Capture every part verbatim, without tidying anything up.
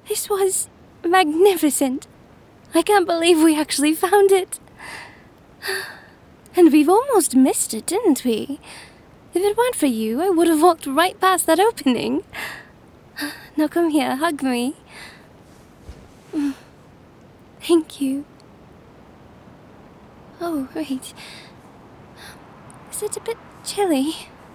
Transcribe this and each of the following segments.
This was magnificent. I can't believe we actually found it. And we've almost missed it, didn't we? If it weren't for you, I would have walked right past that opening. Now come here, hug me. Thank you. Oh, wait. Is it a bit chilly?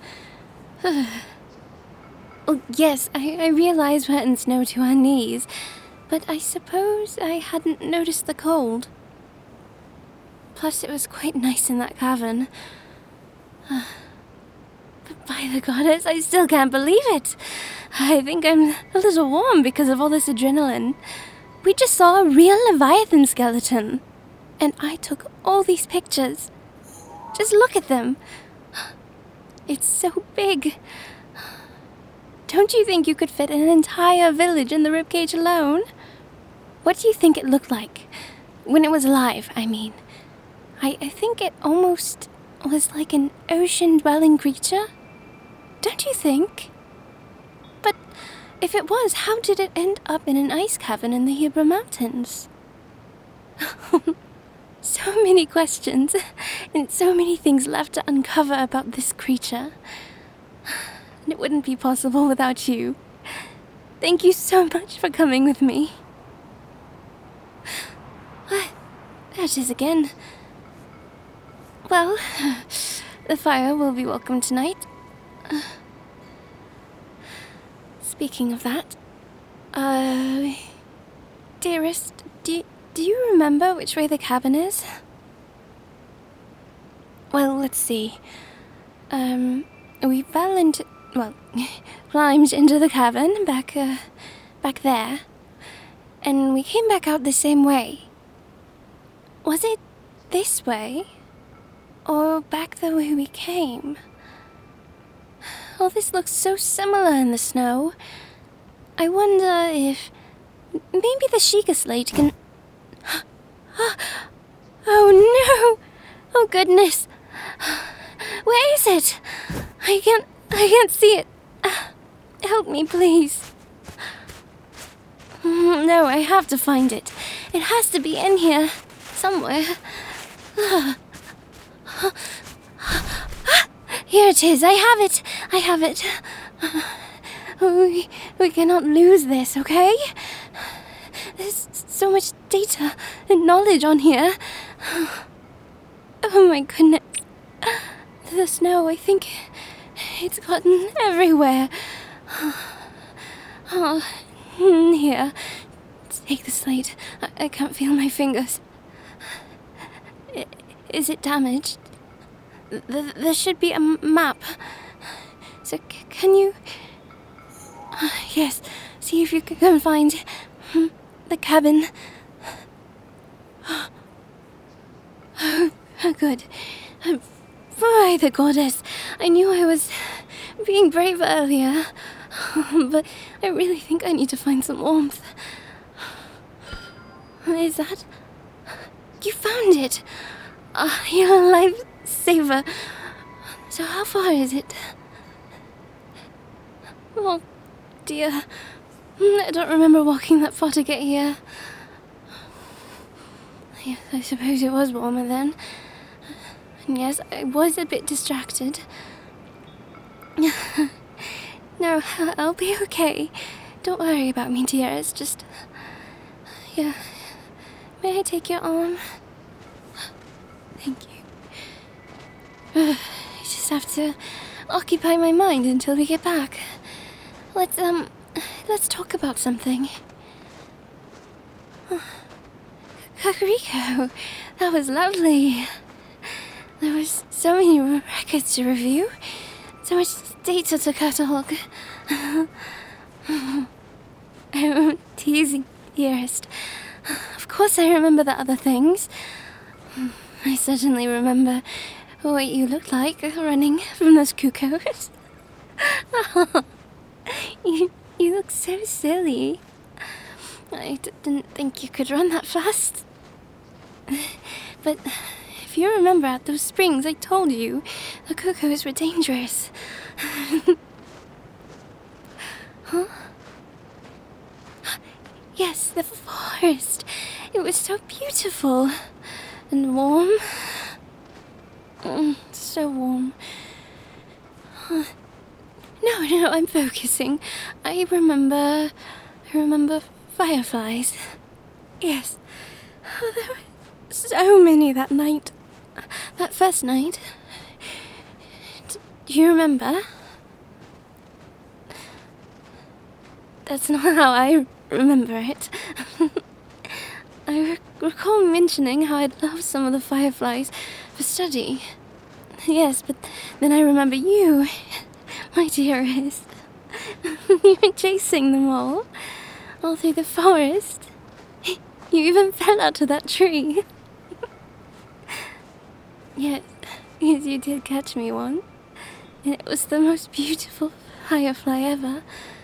Oh, yes, I, I realize we're in snow to our knees, but I suppose I hadn't noticed the cold. Plus, it was quite nice in that cavern. Uh, but by the goddess, I still can't believe it. I think I'm a little warm because of all this adrenaline. We just saw a real Leviathan skeleton. And I took all these pictures. Just look at them. It's so big. Don't you think you could fit an entire village in the ribcage alone? What do you think it looked like? When it was alive, I mean. I, I think it almost was like an ocean-dwelling creature. Don't you think? But if it was, how did it end up in an ice cavern in the Hebra Mountains? So many questions, and so many things left to uncover about this creature. And it wouldn't be possible without you. Thank you so much for coming with me. There it is again. Well, the fire will be welcome tonight. Uh, speaking of that, uh, dearest, do, do you remember which way the cabin is? Well, let's see. Um, we fell into, well, climbed into the cavern back, uh, back there, and we came back out the same way. Was it this way? Or back the way we came? All this looks so similar in the snow. I wonder if maybe the Sheikah slate can... Oh no! Oh goodness! Where is it? I can't... I can't see it. Help me, please. No, I have to find it. It has to be in here. Somewhere. Here it is. I have it. I have it. We, we cannot lose this, okay? There's so much data and knowledge on here. Oh my goodness. The snow, I think it's gotten everywhere. Oh, here. Take the slate. I, I can't feel my fingers. I, is it damaged? Th- there should be a m- map. So c- can you... Uh, yes, see if you can find hmm, the cabin. Oh, good. Um, by the goddess, I knew I was being brave earlier, but I really think I need to find some warmth. Is that... You found it! Uh, you're a lifesaver. So how far is it? Oh, dear. I don't remember walking that far to get here. Yes, I suppose it was warmer then. And yes, I was a bit distracted. No, I'll be okay. Don't worry about me, dear. It's just... Yeah. May I take your arm? Thank you. I just have to occupy my mind until we get back. Let's, um... Let's talk about something. Kakariko, that was lovely. There was so many records to review, so much data to catalog. I'm teasing, dearest. Of course I remember the other things. I certainly remember what you looked like running from those cuckoos. you, you look so silly. I d- didn't think you could run that fast. But if you remember at those springs, I told you the cuckoos were dangerous. Huh? Yes, the forest. It was so beautiful. And warm. Mm, so warm. Uh, no, no, I'm focusing. I remember... I remember fireflies. Yes. Oh, there were so many that night. That first night. D- do you remember? That's not how I remember it. I re- recall mentioning how I'd love some of the fireflies for study. Yes, but then I remember you, my dearest. You were chasing them all, all through the forest. You even fell out of that tree. Yes, yes, you did catch me one. And it was the most beautiful firefly ever.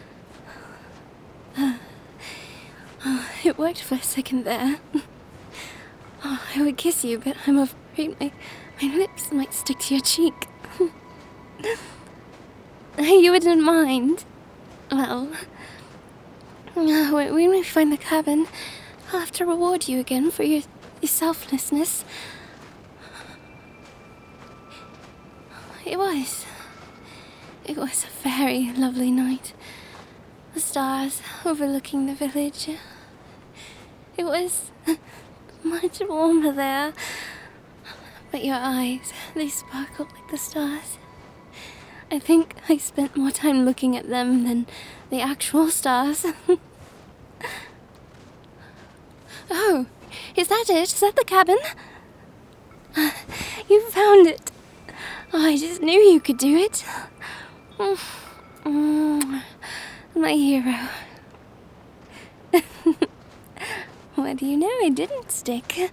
Uh, oh, it worked for a second there. Oh, I would kiss you, but I'm afraid my, my lips might stick to your cheek. You wouldn't mind. Well, uh, when when we find the cabin, I'll have to reward you again for your, your selflessness. It was. It was a very lovely night. The stars overlooking the village. It was much warmer there. But your eyes, they sparkled like the stars. I think I spent more time looking at them than the actual stars. Oh, is that it? Is that the cabin? You found it. Oh, I just knew you could do it. Mm, my hero. What do you know? It didn't stick.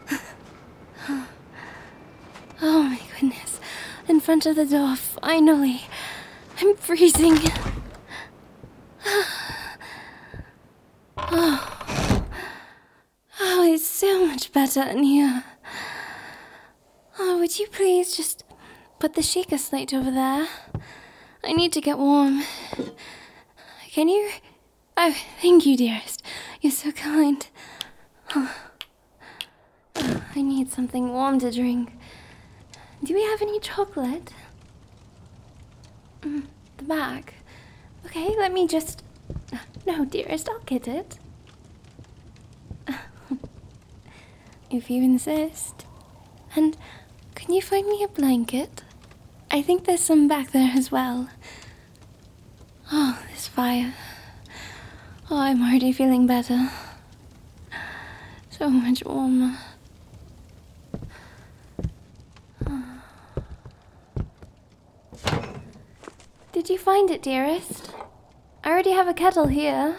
Oh my goodness. In front of the door, finally. I'm freezing. Oh. Oh, it's so much better in here. Oh, would you please just put the shaker slate over there? I need to get warm. Can you? Oh, thank you, dearest. You're so kind. Oh. Oh, I need something warm to drink. Do we have any chocolate? Mm, the bag. Okay, let me just... No, dearest, I'll get it. If you insist. And can you find me a blanket? I think there's some back there as well. Oh, this fire. Oh, I'm already feeling better. So much warmer. Did you find it, dearest? I already have a kettle here.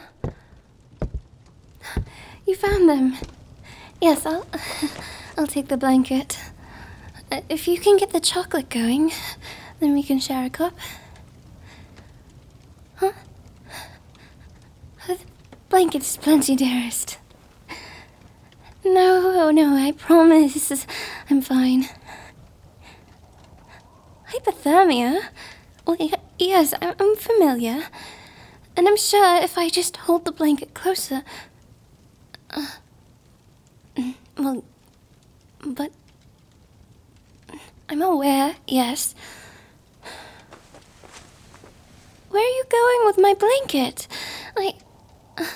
You found them. Yes, I'll... I'll take the blanket. Uh, if you can get the chocolate going, then we can share a cup. Huh? The blanket is plenty, dearest. No, no, I promise. I'm fine. Hypothermia? Well, y- yes, I'm, I'm familiar. And I'm sure if I just hold the blanket closer... Uh, well, but... I'm aware, yes. Where are you going with my blanket? I... Uh,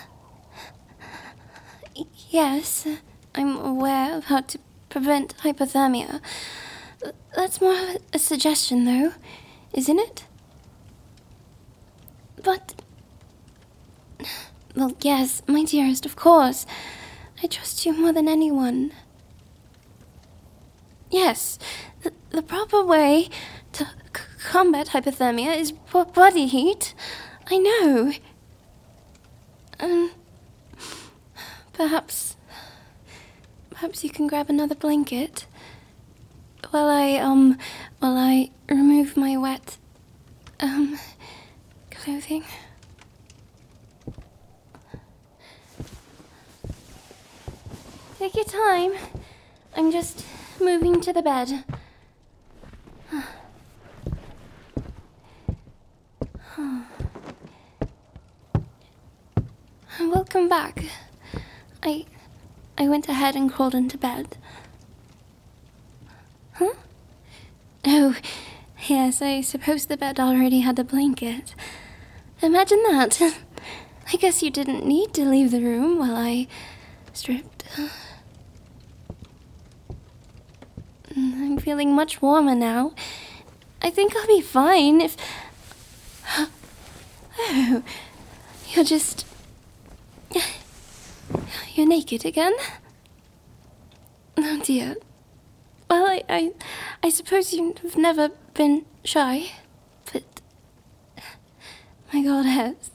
yes, I'm aware of how to prevent hypothermia. That's more of a suggestion, though, isn't it? But... Well, yes, my dearest, of course. I trust you more than anyone. Yes, the, the proper way to c- combat hypothermia is b- body heat. I know. Um, perhaps... Perhaps you can grab another blanket while I, um, while I remove my wet, um, clothing. Take your time. I'm just moving to the bed. welcome back. I... I went ahead and crawled into bed. Huh? Oh, yes, I suppose the bed already had a blanket. Imagine that. I guess you didn't need to leave the room while I stripped. I'm feeling much warmer now. I think I'll be fine if... Oh, you're just... You're naked again? Oh dear. Well, I, I, I suppose you've never been shy, but... My God, Hez.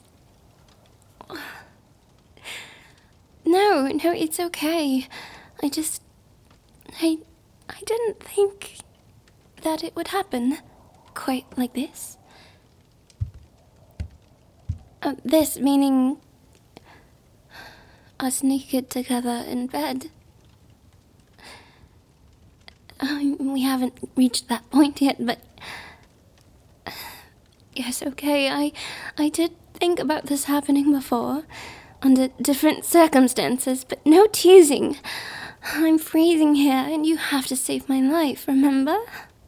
No, no, it's okay. I just... I... I didn't think that it would happen quite like this. Uh, this meaning us naked together in bed. Uh, we haven't reached that point yet, but... Yes, okay, I, I did think about this happening before, under different circumstances, but no teasing. I'm freezing here, and you have to save my life, remember?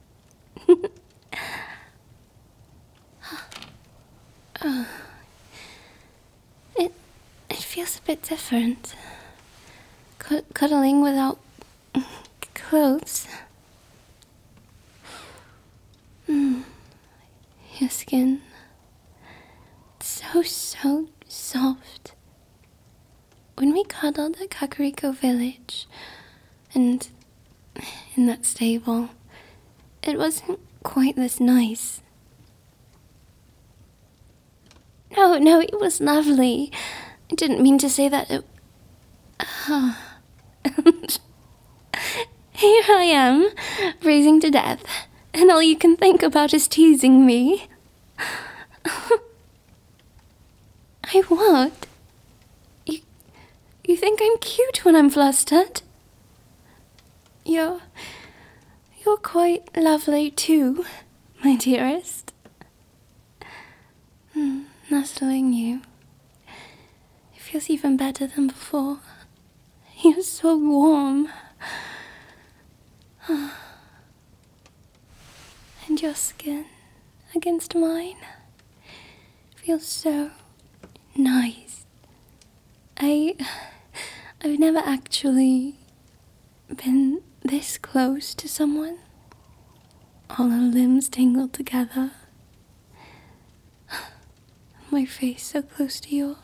Oh. It, it feels a bit different. C- cuddling without clothes. Mm. Your skin. It's so, so soft. When we cuddled at Kakariko Village, and in that stable, it wasn't quite this nice. No, no, it was lovely. I didn't mean to say that it... Oh. Here I am, freezing to death, and all you can think about is teasing me. I what? You, you think I'm cute when I'm flustered? You're... You're quite lovely too, my dearest. Hmm, nuzzling you. It feels even better than before. You're so warm. And your skin against mine feels so nice. I... I've never actually been this close to someone. All our limbs tangled together. My face so close to yours.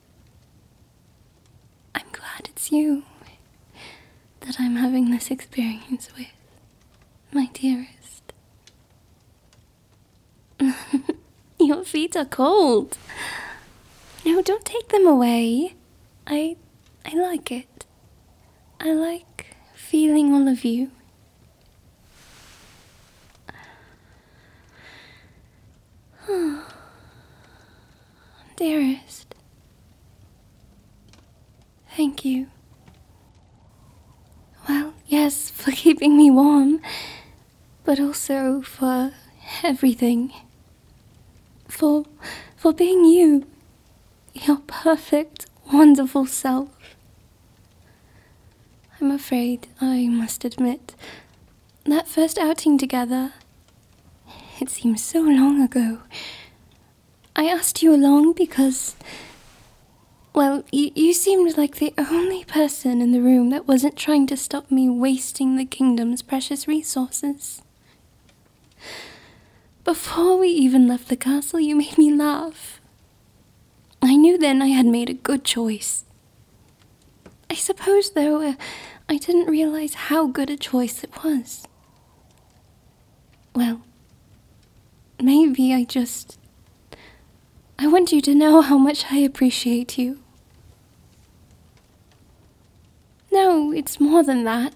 I'm glad it's you that I'm having this experience with, my dearest. Your feet are cold. No, don't take them away. I... I like it. I like feeling all of you. Dearest. Thank you. Well, yes, for keeping me warm, but also for everything. For, for being you. Your perfect, wonderful self. I'm afraid I must admit, that first outing together, it seems so long ago. I asked you along because, well, you, you seemed like the only person in the room that wasn't trying to stop me wasting the kingdom's precious resources. Before we even left the castle, you made me laugh. I knew then I had made a good choice. I suppose, though, uh, I didn't realize how good a choice it was. Well, maybe I just... I want you to know how much I appreciate you. No, it's more than that.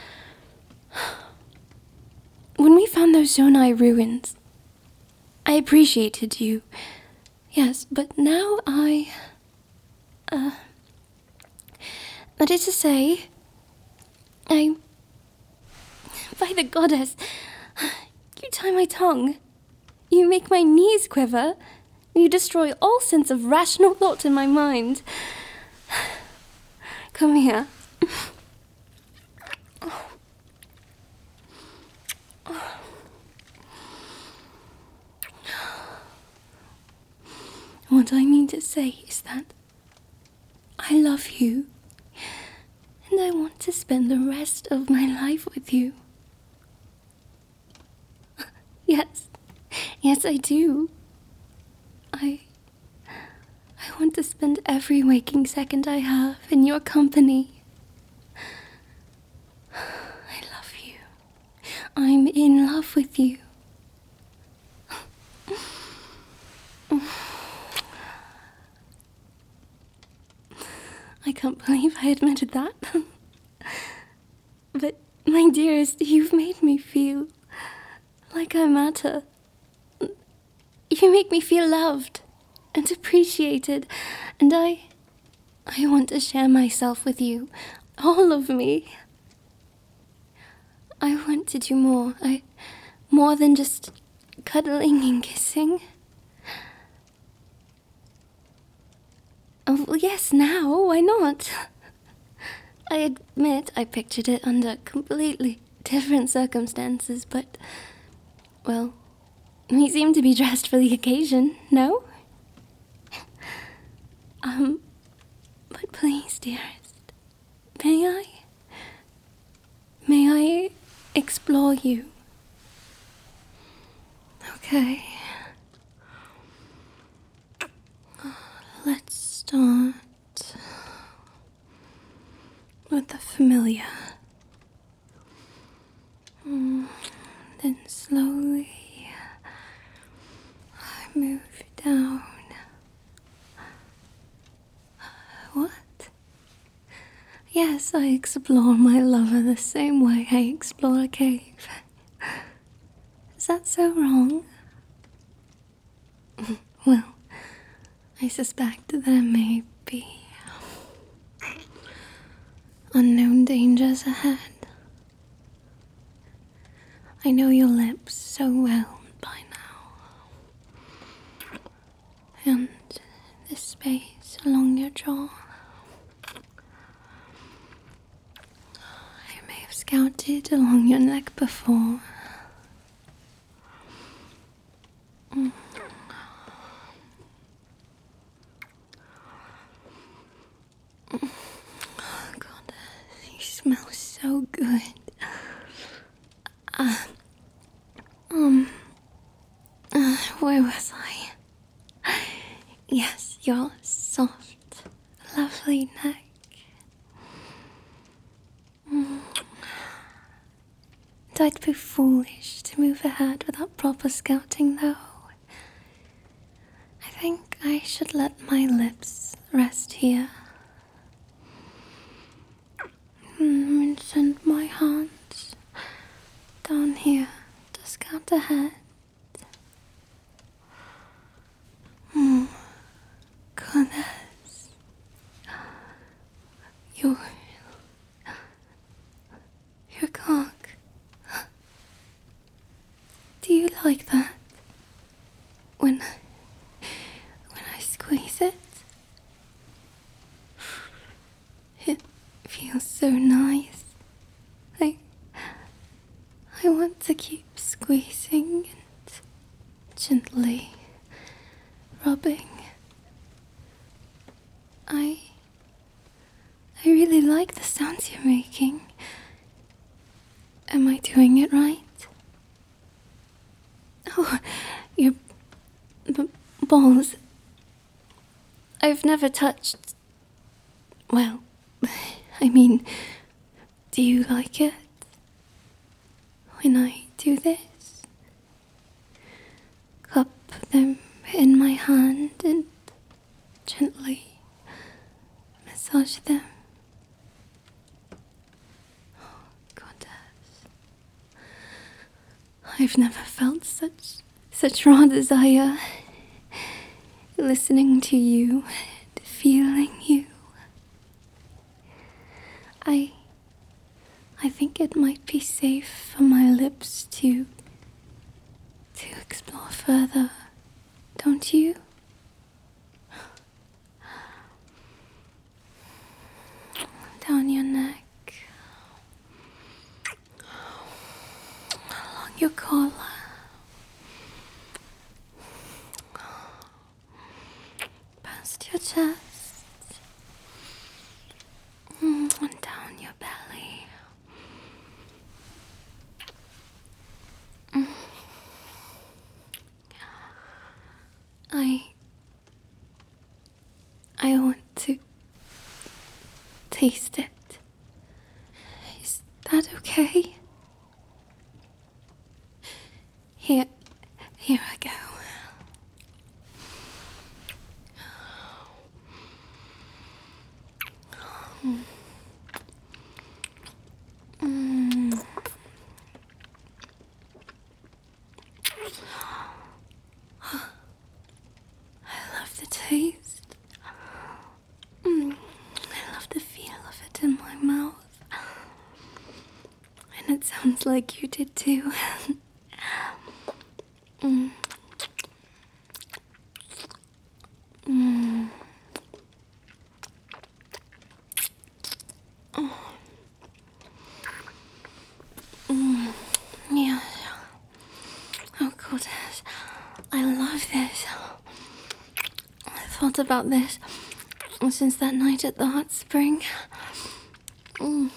When we found those Zonai ruins, I appreciated you. Yes, but now I... Uh... That is to say, I... By the goddess, you tie my tongue. You make my knees quiver. You destroy all sense of rational thought in my mind. Come here. What I mean to say is that I love you, and I want to spend the rest of my life with you. Yes, yes I do. I... I want to spend every waking second I have in your company. I love you. I'm in love with you. I can't believe I admitted that. But, my dearest, you've made me feel like I matter. You make me feel loved and appreciated, and I... I want to share myself with you, all of me. I want to do more, I... more than just cuddling and kissing. Oh, well, yes, now, why not? I admit I pictured it under completely different circumstances, but, well, we seem to be dressed for the occasion, no? Um, but please, dearest, may I? May I explore you? Okay. Let's start with the familiar. Mm, then slowly I move down. What? Yes, I explore my lover the same way I explore a cave. Is that so wrong? Well, I suspect there may be unknown dangers ahead. I know your lips so well by now. And the space along your jaw. I may have scouted along your neck before. Mm. Oh God, you smell so good. Uh, um, uh, where was I? Yes, your soft, lovely neck. Mm. And I'd be foolish to move ahead without proper scouting, though. I think I should let my lips rest here. Mm, and send my hands down here to scout ahead. Mm. Goodness. Your... Your cock. Do you like that? When... When I squeeze it? It feels so nice. I... I want to keep squeezing and gently rubbing. I... I really like the sounds you're making. Am I doing it right? Oh, your b- balls. I've never touched... Well, I mean, do you like it? When I do this? Cup them in my hand and gently massage them. Oh, goddess. I've never felt such, such raw desire. Listening to you and feeling you. I... I think it might be safe for my lips to... to explore further, don't you? down your neck, along your collar, past your chest, and down your belly. I... I want to taste it. Is that okay? Here, here I go. Mm. Mm. I love the taste. Mm. I love the feel of it in my mouth. And it sounds like you did too. mm. Mm. Oh. Mm. Yeah. Oh goodness. I love this. I've thought about this since that night at the hot spring. Mm.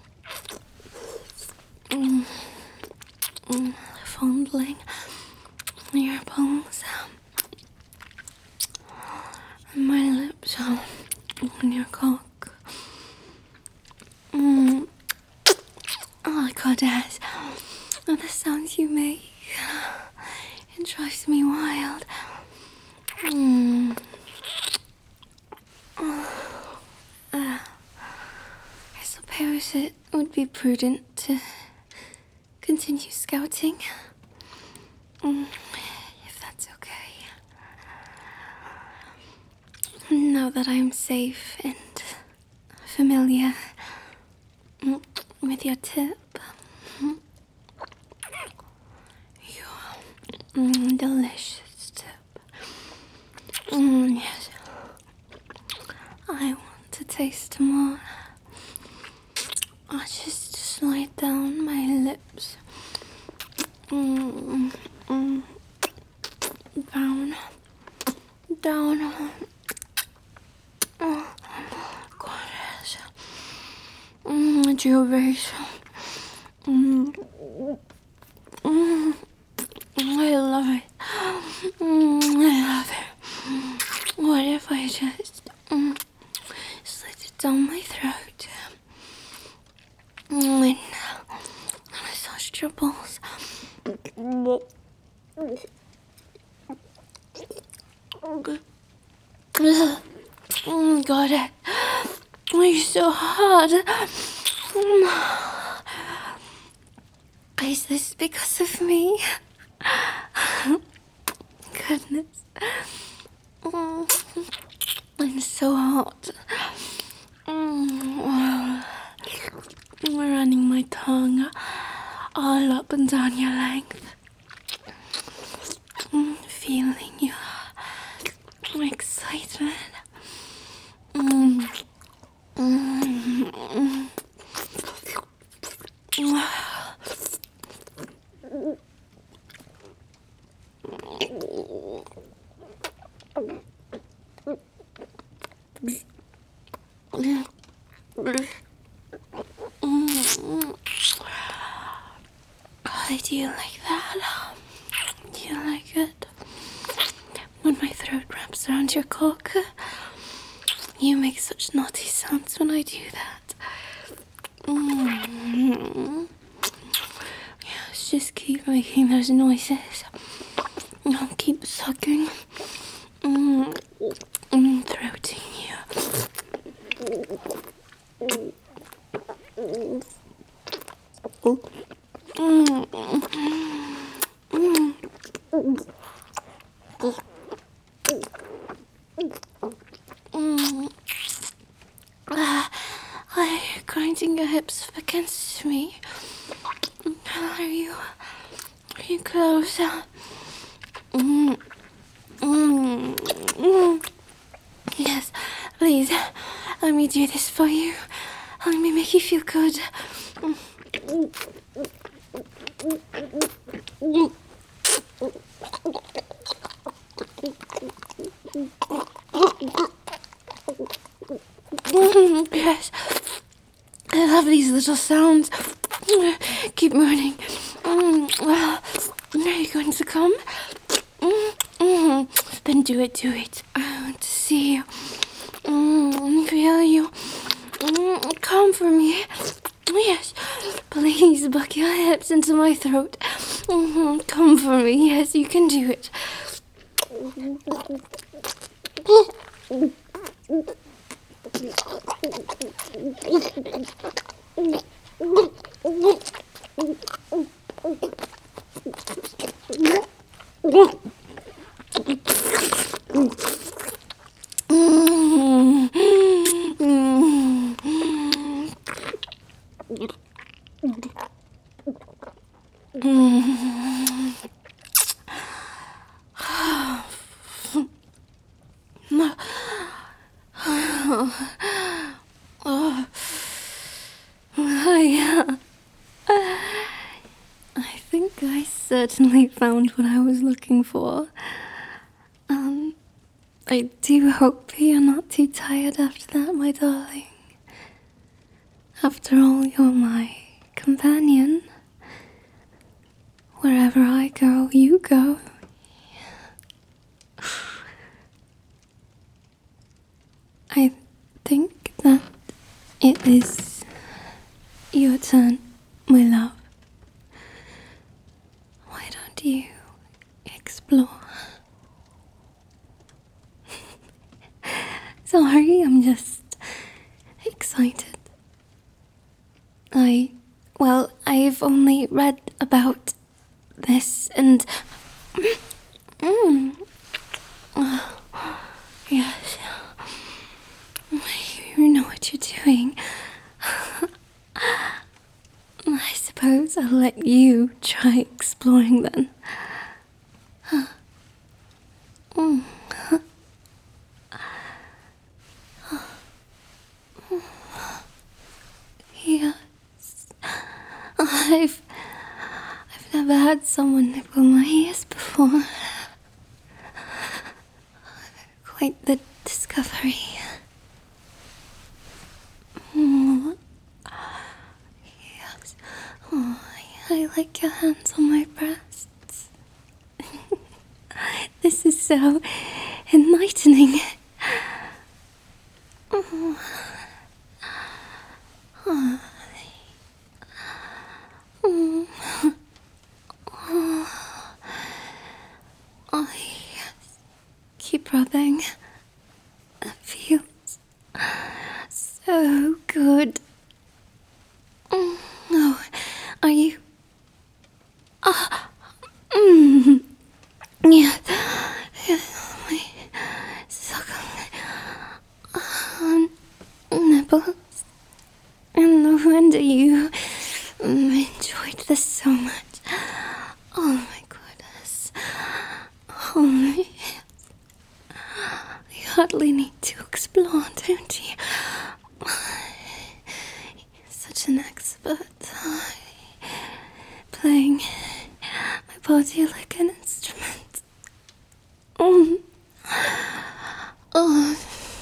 Mm. Mm. Fondling your bones and my lips on your cock. Mm. Oh goddess, oh, the sounds you make, it drives me wild. Mm. Oh. Uh, I suppose it would be prudent to continue scouting. Mm, if that's okay. Now that I'm safe and familiar with your tip. Your mm, delicious tip. Mm, yes. I want to taste more. I'll just slide down my lips. Mm, mm, down. Down. Oh, goddess. Mm, your face. Mm. Mm. I love it. Mm, I love it. What if I just mm, slid it down my throat? Mm, and massaged your balls. Oh, God, it. You're so hard. Is this because of me? Goodness. I'm so hot. I'm running my tongue all up and down your length. Feeling your excitement. Mm. Mm. Do you like that? Do you like it? When my throat wraps around your cock, you make such naughty sounds when I do that. Mm-hmm. Yes, just keep making those noises. I'll keep sucking. Mm, mm, throating you. Mm, mm, mm. Uh, are you grinding your hips up against me? Are you, are you closer? Mm, mm, mm. Yes, please, let me do this for you. Let me make you feel good. Yes. I love these little sounds. Keep moaning. Well, are you going to come? Then do it, do it. I want to see you. Feel you. Come for me. Yes. Please buck your hips into my throat. Come for me. Yes, you can do it. Oh, I, uh, I think I certainly found what I was looking for. Um, I do hope you're not too tired after that, my darling. After all, you're my companion. Wherever I go, you go. I think that it is your turn, my love. Why don't you explore? Sorry, I'm just excited. I, well, I've only read about this and... Mm. Oh, yes. You know what you're doing. I suppose I'll let you try exploring then. Mm. Yes. I've... I've never had someone nibble my ears before. Quite the discovery. Oh, yes. Oh, I like your hands on my breasts. This is so enlightening. Oh. Oh. Oh. Oh. Oh, yes. Keep rubbing. It feels so good. Oh, are you? Ah, oh, mm, yeah, yes, my suckling um, nipples. And no wonder you um, enjoyed this so much. Oh my goodness. Oh yes. You hardly need to explore, don't you? You're such an expert. Playing my body like an instrument. Oh, oh,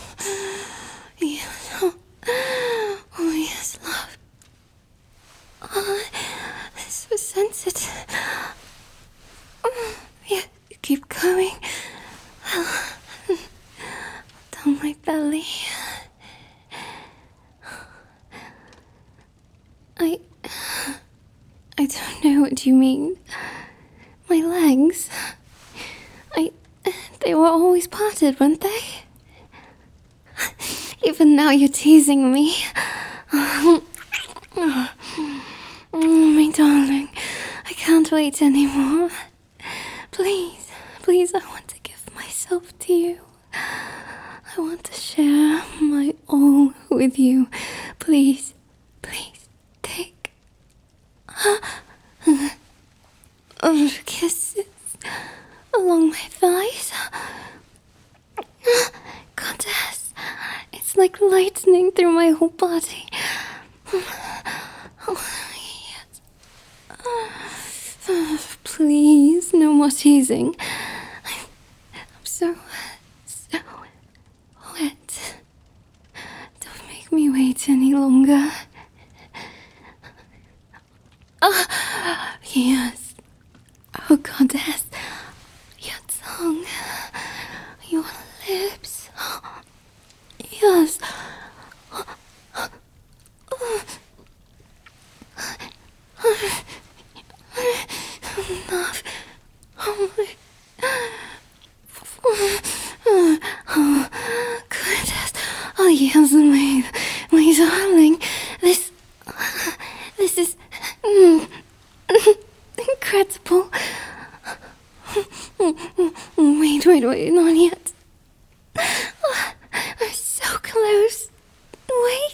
yes. Oh, oh yes, love. Oh, it's so sensitive. Oh, yeah, you keep going. Down my belly. I... I don't know what you mean. My legs... I... They were always parted, weren't they? Even now you're teasing me. Oh, oh, my darling. I can't wait anymore. Please, please, I want to give myself to you. I want to share my all with you. Please, please, take oh, kisses along my thighs. Goddess, it's like lightning through my whole body. Please, no more teasing. I'm so, so wet. Don't make me wait any longer. Oh, yes. Oh, goddess. Your tongue. Your lips. Yes. Enough. Oh my. Oh, goodness. Oh, yes, my, my darling. This, this is mm, incredible. Wait, wait, wait, not yet. I'm so close. Wait.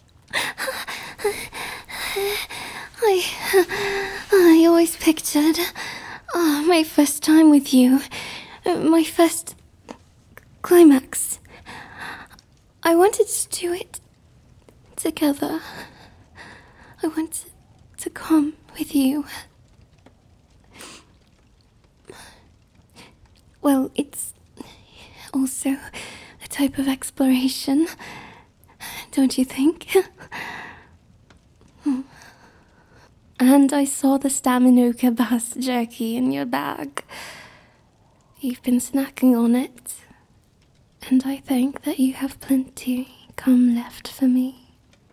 I, I always pictured uh, my first time with you, uh, my first climax. I wanted to do it together. I wanted to come with you. Well, it's also a type of exploration, don't you think? And I saw the Staminoka bass jerky in your bag. You've been snacking on it, and I think that you have plenty cum left for me.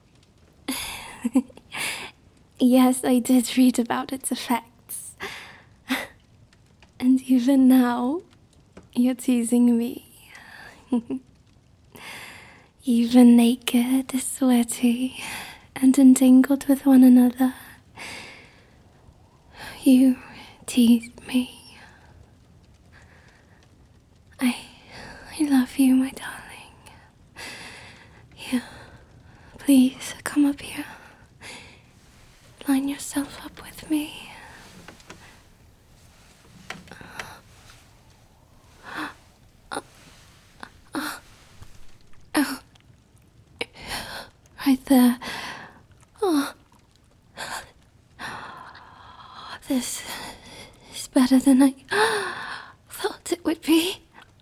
Yes, I did read about its effects. And even now, you're teasing me. Even naked, sweaty, and entangled with one another, you tease me. I, I love you, my darling. Here, please come up here. Line yourself up with me. Oh, right there. Oh. This is better than I thought it would be.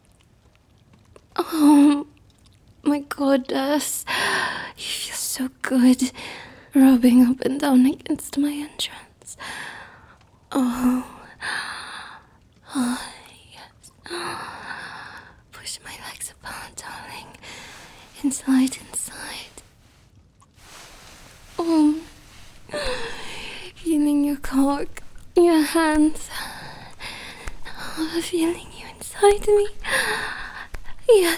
Oh, my goodness. You feel so good rubbing up and down against my entrance. Oh, oh, yes. Push my legs apart, darling. Inside, inside. Oh, feeling your cock. Your hands. Oh, feeling you inside me. Yes.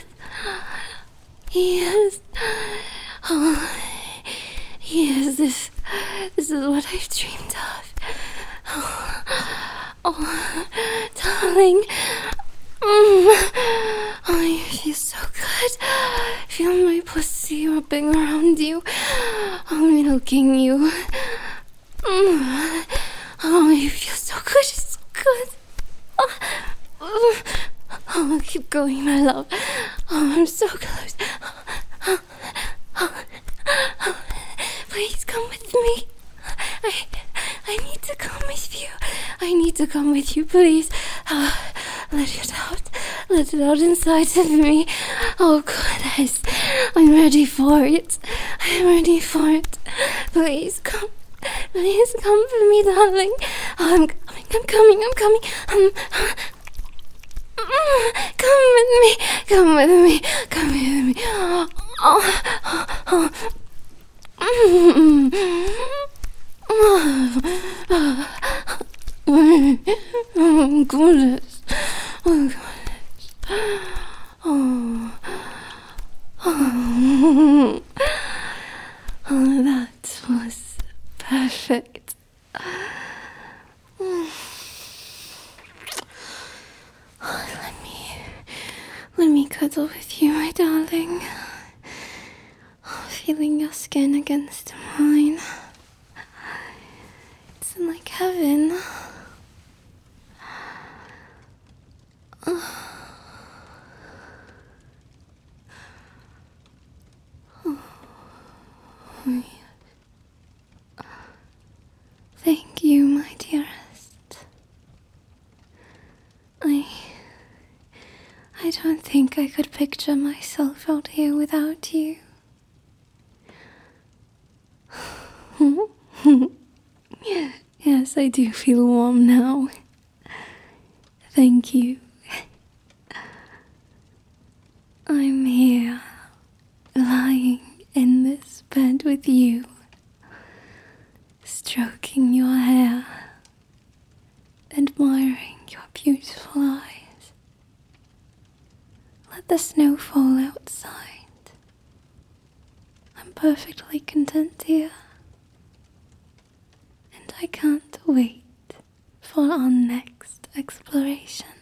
Yes. Oh, yes, this, this is what I've dreamed of. Oh, oh darling. Mm. Oh, you feel so good. Feel my pussy rubbing around you. Oh, milking you. Mm. Oh, you feel so good, it's so good. Oh, oh, oh, keep going, my love. Oh, I'm so close. Oh, oh, oh, please come with me. I, I need to come with you. I need to come with you, please. Oh, let it out. Let it out inside of me. Oh, goodness. I'm ready for it. I'm ready for it. Please come. Please come for me, darling. Oh, I'm coming, I'm coming, I'm coming. Um, come with me, come with me, come with me. Oh, oh, oh. Oh, goodness. Oh, goodness. Oh, oh. Oh, that was perfect. Oh, let me, let me cuddle with you, my darling. Oh, feeling your skin against mine. It's like heaven. Oh. Oh, yes. think I could picture myself out here without you. Yes, I do feel warm now. Thank you. I'm here, lying in this bed with you, stroking your hair, admiring your beautiful eyes. Let the snow fall outside. I'm perfectly content here, and I can't wait for our next exploration.